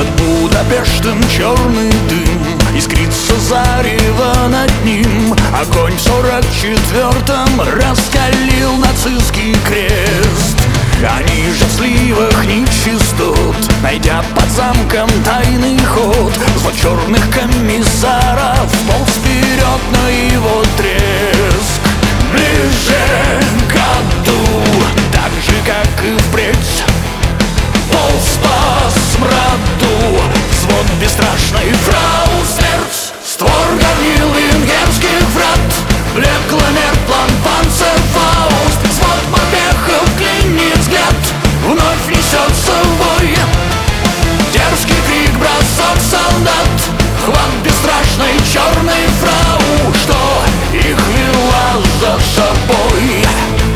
Над Будапештом черный дым, искрится зарево над ним. Огонь в 44-м раскалил нацистский крест. Они же в сливах нечистот, найдя под замком тайный ход, звон черных комиссаров полз вперед на его треск. Ближе к аду, так же, как и впредь, полз по смраду взвод бесстрашный фрау смерть. Створ горнил венгерских врат, блекло мерклан панцерфауст. Взвод морпехов клинит взгляд, вновь несется в бой. Дерзкий крик, бросок солдат, хват бесстрашной черной фрау, что их вела за собой.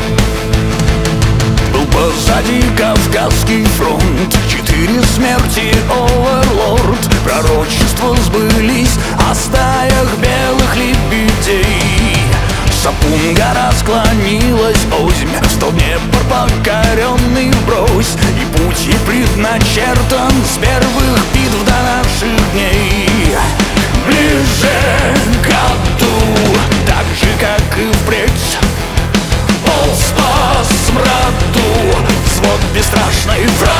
Был позади Кавказский фронт, 4 смерти, оверлорд. Пророчества сбылись о стаях белых лебедей. Сапунга расклонилась озимь, в стол Днепр покоренный вбрось. И путь ей предначертан с первых битв до наших дней. Ближе к аду, так же, как и впредь, полз по смраду взвод бесстрашный враг.